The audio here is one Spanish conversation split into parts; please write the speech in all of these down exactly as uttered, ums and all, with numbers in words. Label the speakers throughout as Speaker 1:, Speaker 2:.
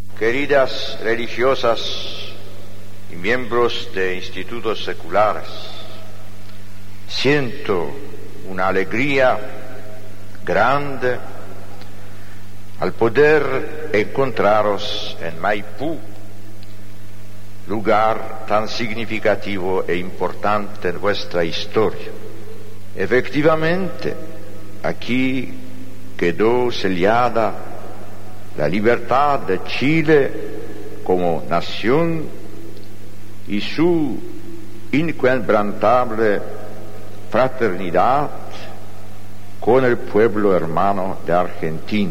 Speaker 1: Queridas religiosas y miembros de institutos seculares, siento una alegría grande al poder encontraros en Maipú, lugar tan significativo e importante en vuestra historia. Efectivamente, aquí quedó sellada la libertad de Chile como nación y su inquebrantable fraternidad con el pueblo hermano de Argentina.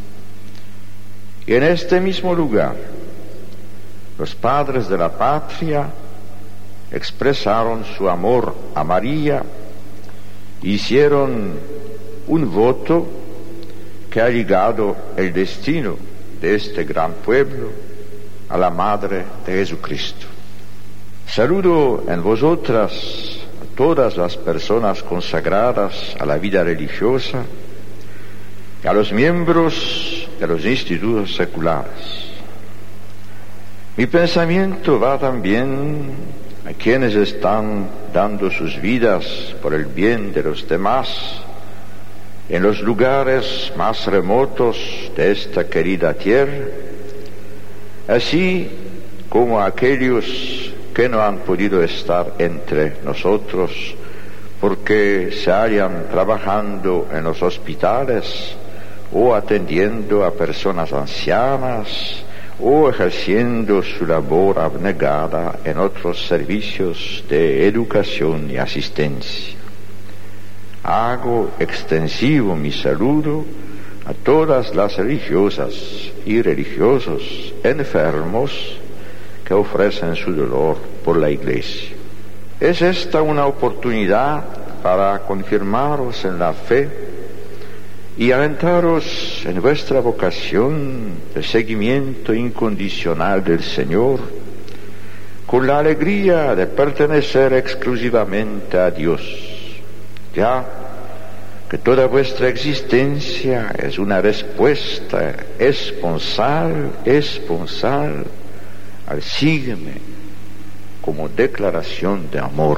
Speaker 1: Y en este mismo lugar, los padres de la patria expresaron su amor a María, hicieron un voto que ha ligado el destino de este gran pueblo a la Madre de Jesucristo. Saludo en vosotras a todas las personas consagradas a la vida religiosa y a los miembros de los institutos seculares. Mi pensamiento va también a quienes están dando sus vidas por el bien de los demás en los lugares más remotos de esta querida tierra, así como a aquellos que no han podido estar entre nosotros porque se hallan trabajando en los hospitales o atendiendo a personas ancianas o ejerciendo su labor abnegada en otros servicios de educación y asistencia. Hago extensivo mi saludo a todas las religiosas y religiosos enfermos que ofrecen su dolor por la Iglesia. Es esta una oportunidad para confirmaros en la fe y alentaros en vuestra vocación de seguimiento incondicional del Señor, con la alegría de pertenecer exclusivamente a Dios, ya que toda vuestra existencia es una respuesta esponsal, esponsal al sígueme como declaración de amor.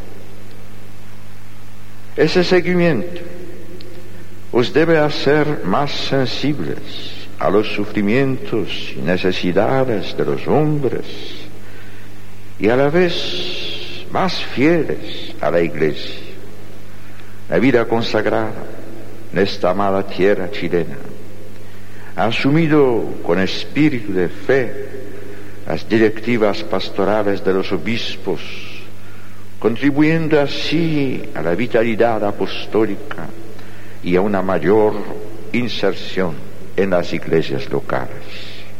Speaker 1: Ese seguimiento os debe hacer más sensibles a los sufrimientos y necesidades de los hombres y a la vez más fieles a la Iglesia. La vida consagrada en esta amada tierra chilena ha asumido con espíritu de fe las directivas pastorales de los obispos, contribuyendo así a la vitalidad apostólica y a una mayor inserción en las iglesias locales.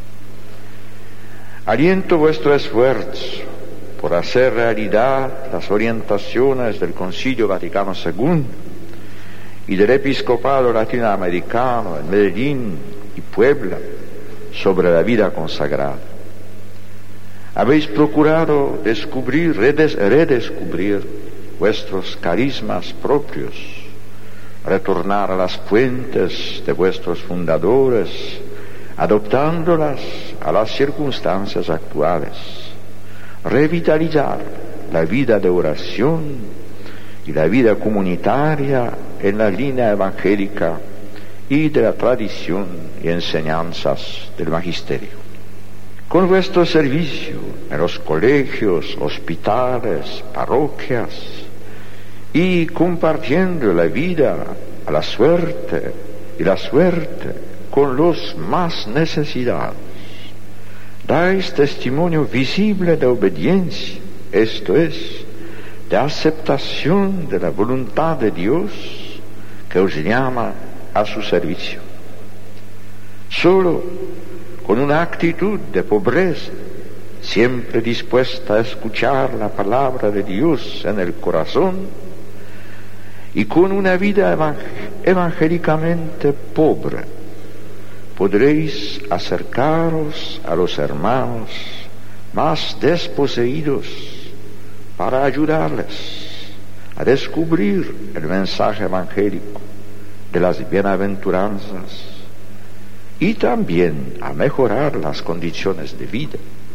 Speaker 1: Aliento vuestro esfuerzo por hacer realidad las orientaciones del Concilio Vaticano segundo y del Episcopado Latinoamericano en Medellín y Puebla sobre la vida consagrada. Habéis procurado descubrir, redes, redescubrir vuestros carismas propios, retornar a las fuentes de vuestros fundadores, adoptándolas a las circunstancias actuales, revitalizar la vida de oración y la vida comunitaria en la línea evangélica y de la tradición y enseñanzas del magisterio. Con vuestro servicio en los colegios, hospitales, parroquias y compartiendo la vida a la suerte y la suerte con los más necesitados, dais testimonio visible de obediencia, esto es, de aceptación de la voluntad de Dios que os llama a su servicio. Solo con una actitud de pobreza, siempre dispuesta a escuchar la palabra de Dios en el corazón, y con una vida evangélicamente pobre, podréis acercaros a los hermanos más desposeídos para ayudarles a descubrir el mensaje evangélico de las bienaventuranzas y también a mejorar las condiciones de vida.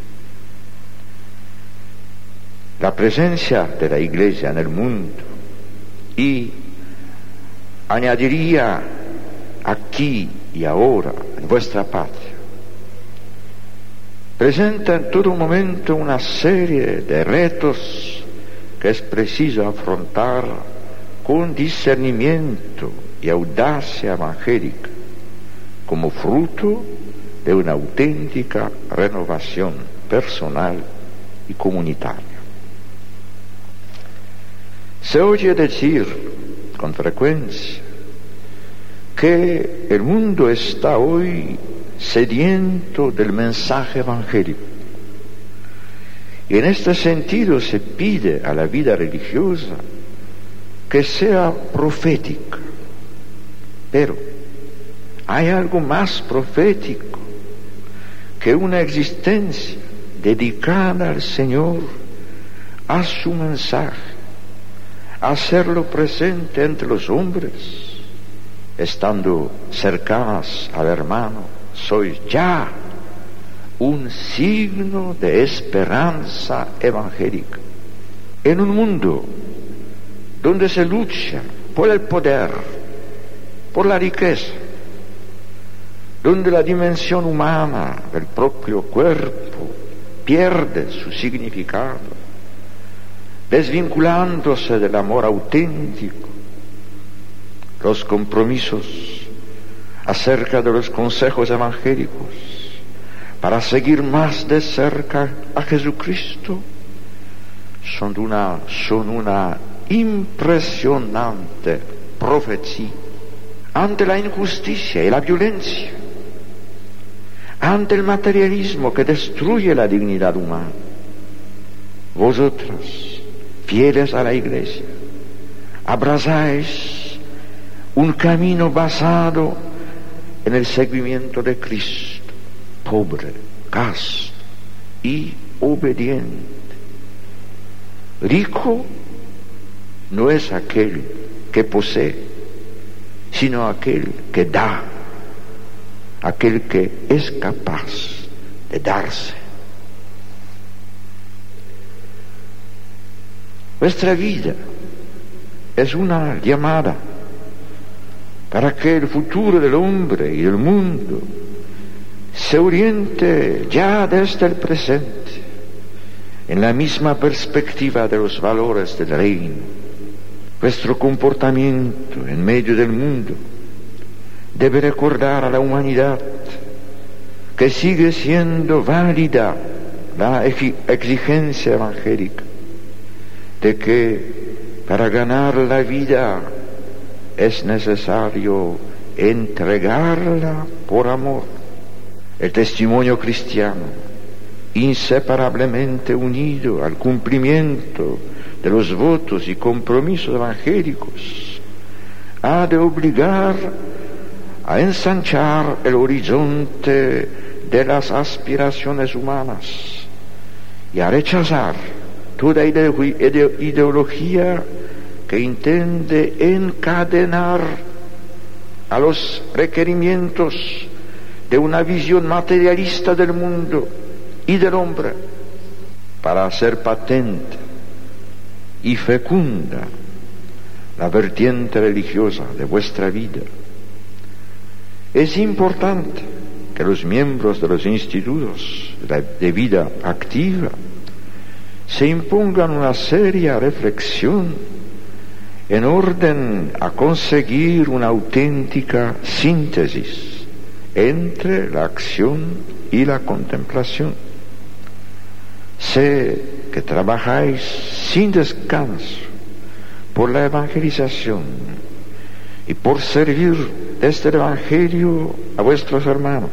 Speaker 1: La presencia de la Iglesia en el mundo, y añadiría aquí y ahora en vuestra patria, presenta en todo momento una serie de retos que es preciso afrontar con discernimiento y audacia evangélica, como fruto de una auténtica renovación personal y comunitaria. Se oye decir con frecuencia que el mundo está hoy sediento del mensaje evangélico, y en este sentido se pide a la vida religiosa que sea profética. Pero hay algo más profético que una existencia dedicada al Señor, a su mensaje, a hacerlo presente entre los hombres, estando cercanas al hermano. Sois ya un signo de esperanza evangélica. En un mundo donde se lucha por el poder, por la riqueza, donde la dimensión humana del propio cuerpo pierde su significado, desvinculándose del amor auténtico, los compromisos acerca de los consejos evangélicos para seguir más de cerca a Jesucristo son una, son una impresionante profecía ante la injusticia y la violencia, ante el materialismo que destruye la dignidad humana. Vosotros, fieles a la Iglesia, abrazáis un camino basado en el seguimiento de Cristo, pobre, casto y obediente. Rico no es aquel que posee, sino aquel que da, aquel que es capaz de darse. Nuestra vida es una llamada para que el futuro del hombre y del mundo se oriente ya desde el presente en la misma perspectiva de los valores del reino. Nuestro comportamiento en medio del mundo debe recordar a la humanidad que sigue siendo válida la exigencia evangélica de que para ganar la vida es necesario entregarla por amor. El testimonio cristiano, inseparablemente unido al cumplimiento de los votos y compromisos evangélicos, ha de obligar a ensanchar el horizonte de las aspiraciones humanas y a rechazar toda ideología que intende encadenar a los requerimientos de una visión materialista del mundo y del hombre, para hacer patente y fecunda la vertiente religiosa de vuestra vida. Es importante que los miembros de los institutos de vida activa se impongan una seria reflexión en orden a conseguir una auténtica síntesis entre la acción y la contemplación. Sé que trabajáis sin descanso por la evangelización y por servir desde el Evangelio a vuestros hermanos.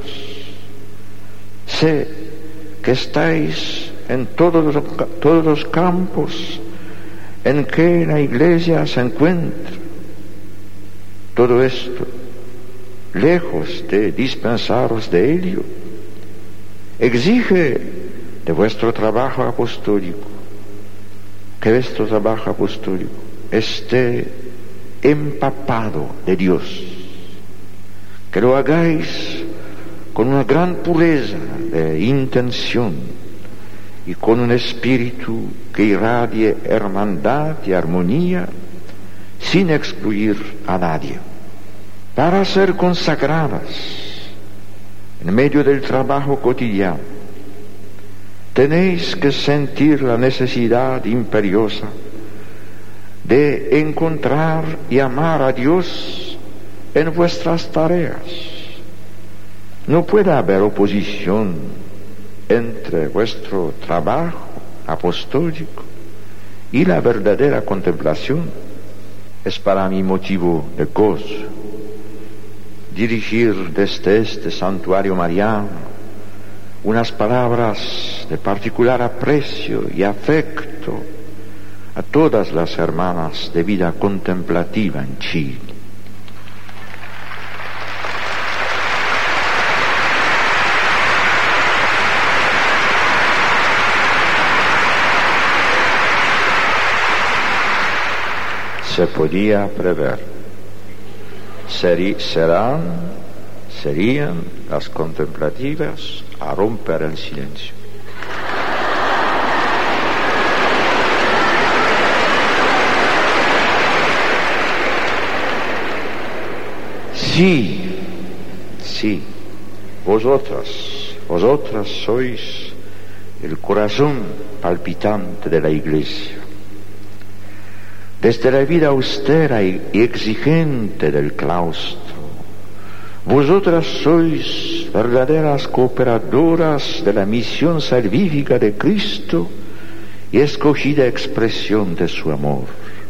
Speaker 1: Sé que estáis en todos los, todos los campos en que la Iglesia se encuentra. Todo esto, lejos de dispensaros de ello, exige de vuestro trabajo apostólico que vuestro trabajo apostólico esté empapado de Dios, que lo hagáis con una gran pureza de intención y con un espíritu que irradie hermandad y armonía sin excluir a nadie. Para ser consagradas en medio del trabajo cotidiano, tenéis que sentir la necesidad imperiosa de encontrar y amar a Dios en vuestras tareas. No puede haber oposición entre vuestro trabajo apostólico y la verdadera contemplación. Es para mí motivo de gozo dirigir desde este santuario mariano unas palabras de particular aprecio y afecto a todas las hermanas de vida contemplativa en Chile. Se podía prever, Seri, serán, serían las contemplativas a romper el silencio. Sí, sí, vosotras, vosotras sois el corazón palpitante de la Iglesia. Desde la vida austera y exigente del claustro, vosotras sois verdaderas cooperadoras de la misión salvífica de Cristo y escogida expresión de su amor.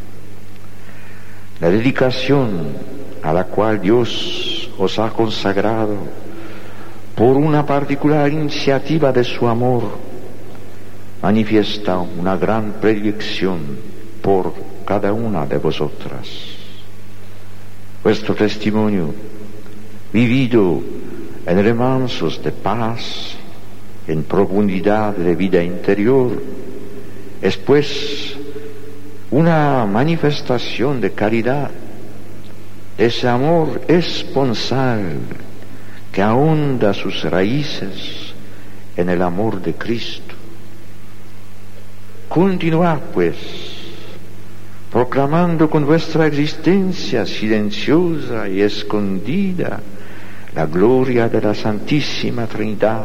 Speaker 1: La dedicación a la cual Dios os ha consagrado por una particular iniciativa de su amor manifiesta una gran predilección por cada una de vosotras. Vuestro testimonio, vivido en remansos de paz, en profundidad de vida interior, es pues una manifestación de caridad, de ese amor esponsal que ahonda sus raíces en el amor de Cristo. Continuad pues proclamando con vuestra existencia silenciosa y escondida la gloria de la Santísima Trinidad,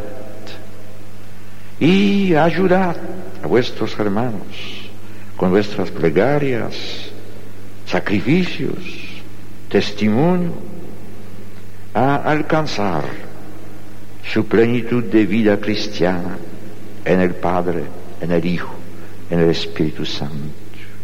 Speaker 1: y ayudad a vuestros hermanos con vuestras plegarias, sacrificios, testimonio, a alcanzar su plenitud de vida cristiana en el Padre, en el Hijo, en el Espíritu Santo.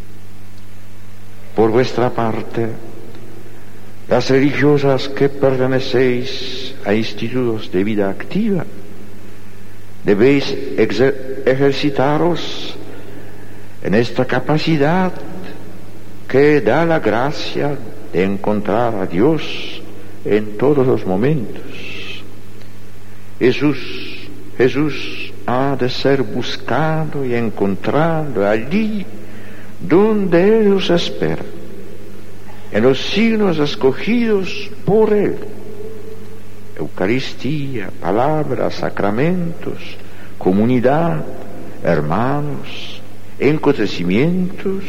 Speaker 1: Por vuestra parte, las religiosas que pertenecéis a institutos de vida activa, debéis ejer- ejercitaros en esta capacidad que da la gracia de encontrar a Dios en todos los momentos. Jesús, Jesús ha de ser buscado y encontrado allí donde Él os espera, en los signos escogidos por Él: Eucaristía, palabras, sacramentos, comunidad, hermanos, acontecimientos.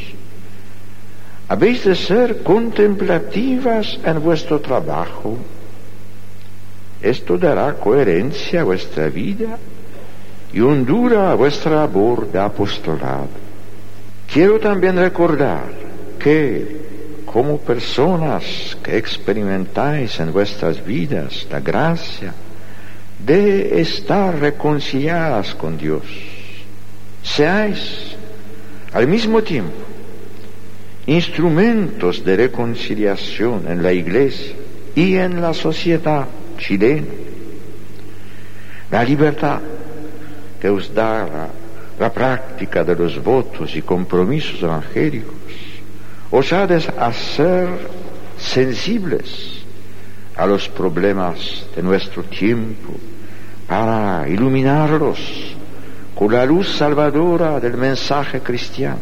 Speaker 1: Habéis de ser contemplativas en vuestro trabajo. Esto dará coherencia a vuestra vida y hondura a vuestra labor de apostolado. Quiero también recordar que, como personas que experimentáis en vuestras vidas la gracia de estar reconciliadas con Dios, seáis al mismo tiempo instrumentos de reconciliación en la Iglesia y en la sociedad chilena. La libertad que os da la La práctica de los votos y compromisos evangélicos os ha de hacer sensibles a los problemas de nuestro tiempo para iluminarlos con la luz salvadora del mensaje cristiano.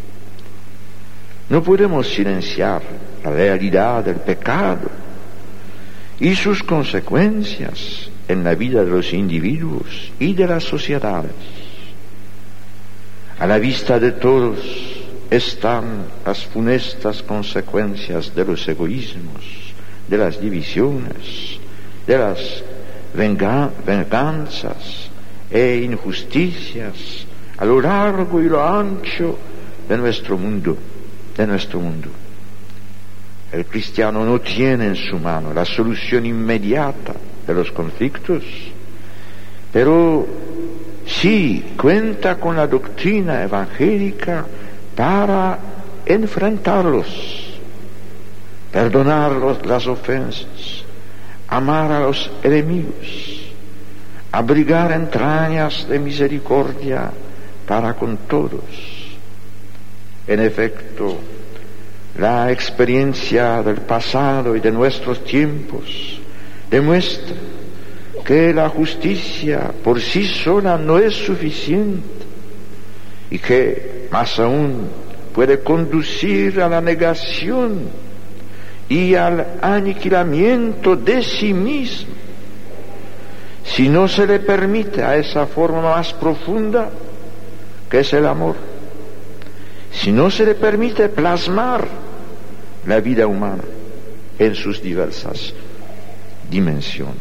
Speaker 1: No podemos silenciar la realidad del pecado y sus consecuencias en la vida de los individuos y de las sociedades. A la vista de todos están las funestas consecuencias de los egoísmos, de las divisiones, de las venga- venganzas e injusticias a lo largo y lo ancho de nuestro mundo, de nuestro mundo. El cristiano no tiene en su mano la solución inmediata de los conflictos, pero sí cuenta con la doctrina evangélica para enfrentarlos, perdonar los, las ofensas, amar a los enemigos, abrigar entrañas de misericordia para con todos. En efecto, la experiencia del pasado y de nuestros tiempos demuestra que la justicia por sí sola no es suficiente y que, más aún, puede conducir a la negación y al aniquilamiento de sí mismo si no se le permite a esa forma más profunda que es el amor, si no se le permite plasmar la vida humana en sus diversas dimensiones.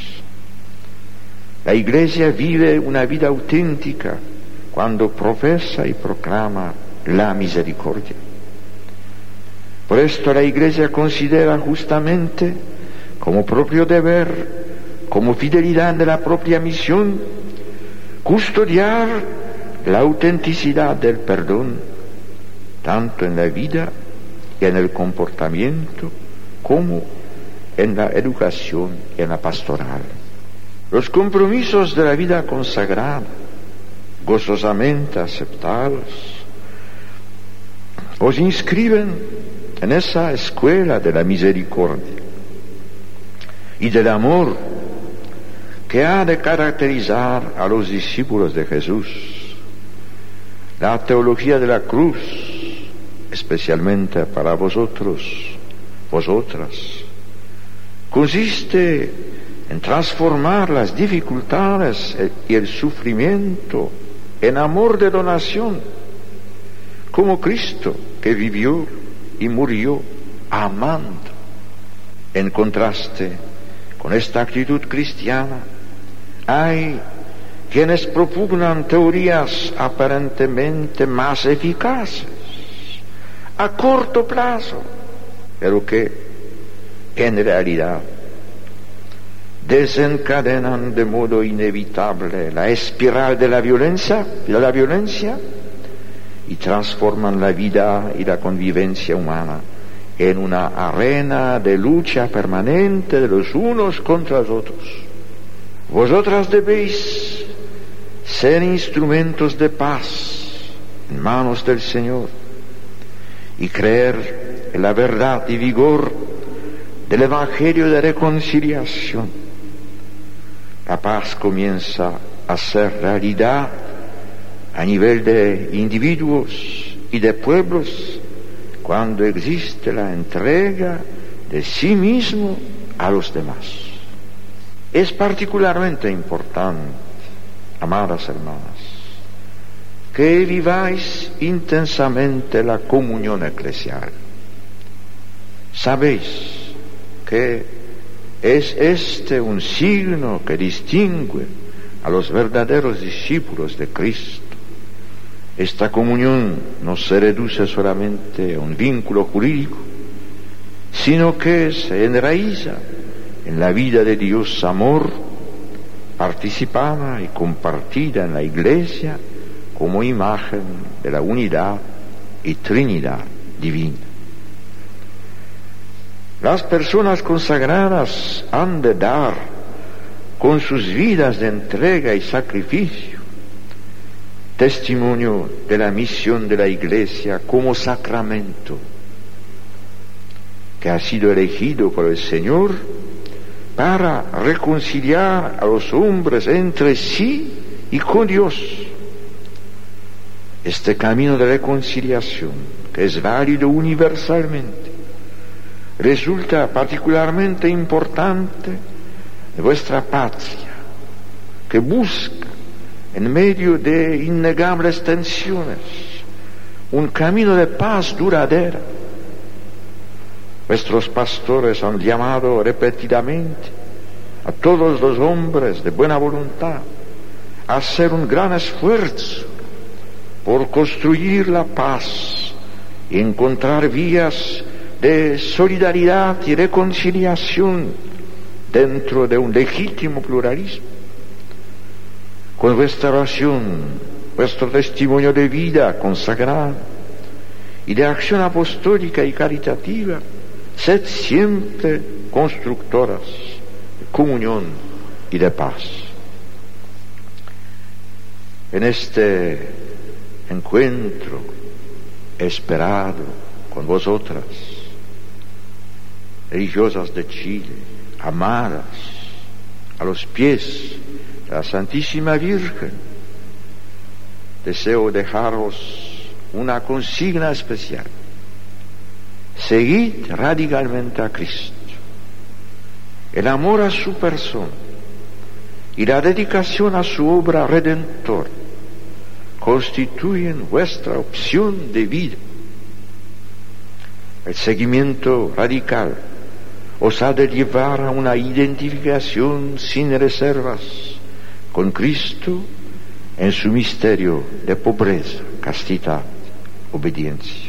Speaker 1: La Iglesia vive una vida auténtica cuando profesa y proclama la misericordia. Por esto la Iglesia considera justamente como propio deber, como fidelidad de la propia misión, custodiar la autenticidad del perdón, tanto en la vida y en el comportamiento como en la educación y en la pastoral. Los compromisos de la vida consagrada, gozosamente aceptados, os inscriben en esa escuela de la misericordia y del amor que ha de caracterizar a los discípulos de Jesús. La teología de la cruz, especialmente para vosotros, vosotras, consiste en transformar las dificultades y el sufrimiento en amor de donación, como Cristo, que vivió y murió amando. En contraste con esta actitud cristiana, hay quienes propugnan teorías aparentemente más eficaces a corto plazo, pero que en realidad desencadenan de modo inevitable la espiral de la violencia, de la violencia y transforman la vida y la convivencia humana en una arena de lucha permanente de los unos contra los otros. Vosotras debéis ser instrumentos de paz en manos del Señor y creer en la verdad y vigor del Evangelio de reconciliación. La paz comienza a ser realidad a nivel de individuos y de pueblos cuando existe la entrega de sí mismo a los demás. Es particularmente importante, amadas hermanas, que viváis intensamente la comunión eclesial. Sabéis que es este un signo que distingue a los verdaderos discípulos de Cristo. Esta comunión no se reduce solamente a un vínculo jurídico, sino que se enraiza en la vida de Dios amor, participada y compartida en la Iglesia como imagen de la unidad y Trinidad divina. Las personas consagradas han de dar con sus vidas de entrega y sacrificio testimonio de la misión de la Iglesia como sacramento que ha sido elegido por el Señor para reconciliar a los hombres entre sí y con Dios. Este camino de reconciliación, que es válido universalmente, resulta particularmente importante en vuestra patria, que busca, en medio de innegables tensiones, un camino de paz duradera. Nuestros pastores han llamado repetidamente a todos los hombres de buena voluntad a hacer un gran esfuerzo por construir la paz y encontrar vías de solidaridad y reconciliación dentro de un legítimo pluralismo. Con vuestra oración, vuestro testimonio de vida consagrado y de acción apostólica y caritativa, sed siempre constructoras de comunión y de paz. En este encuentro esperado con vosotras, religiosas de Chile, amadas a los pies de la Santísima Virgen, deseo dejaros una consigna especial. Seguid radicalmente a Cristo. El amor a su persona y la dedicación a su obra redentora constituyen vuestra opción de vida. El seguimiento radical os ha de llevar a una identificación sin reservas con Cristo en su misterio de pobreza, castidad, obediencia.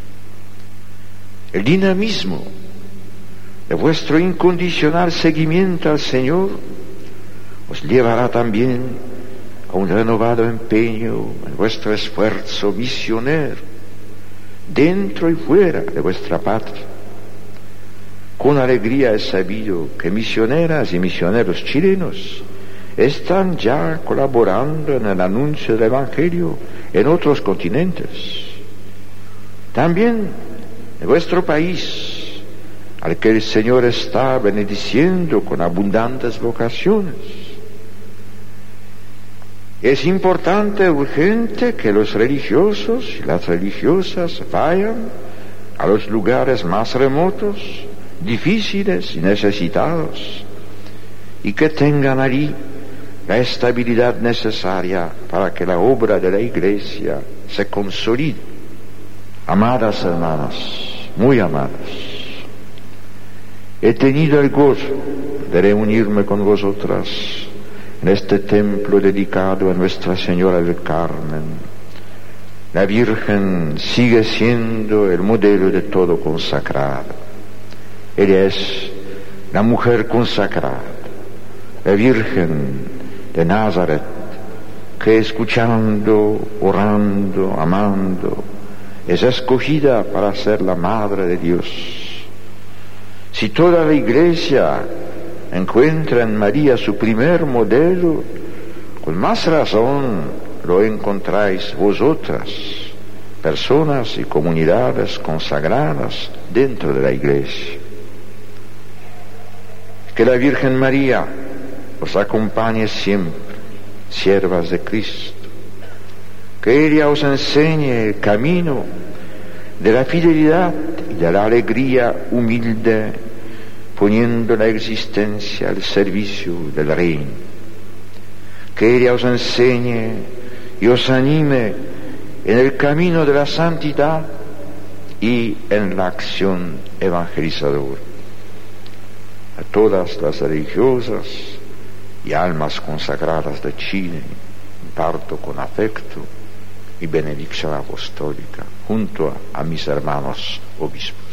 Speaker 1: El dinamismo de vuestro incondicional seguimiento al Señor os llevará también a un renovado empeño en vuestro esfuerzo misionero, dentro y fuera de vuestra patria. Con alegría he sabido que misioneras y misioneros chilenos están ya colaborando en el anuncio del Evangelio en otros continentes. También en vuestro país, al que el Señor está benediciendo con abundantes vocaciones. Es importante, urgente, que los religiosos y las religiosas vayan a los lugares más remotos, difíciles y necesitados, y que tengan allí la estabilidad necesaria para que la obra de la Iglesia se consolide. Amadas hermanas, muy amadas, he tenido el gozo de reunirme con vosotras en este templo dedicado a Nuestra Señora del Carmen. La Virgen sigue siendo el modelo de todo consagrado. Ella es la mujer consagrada, la Virgen de Nazaret, que escuchando, orando, amando, es escogida para ser la Madre de Dios. Si toda la Iglesia encuentra en María su primer modelo, con más razón lo encontráis vosotras, personas y comunidades consagradas dentro de la Iglesia. Que la Virgen María os acompañe siempre, siervas de Cristo. Que ella os enseñe el camino de la fidelidad y de la alegría humilde, poniendo la existencia al servicio del reino. Que ella os enseñe y os anime en el camino de la santidad y en la acción evangelizadora. A todas las religiosas y almas consagradas de Chile imparto con afecto y benedicción apostólica junto a, a mis hermanos obispos.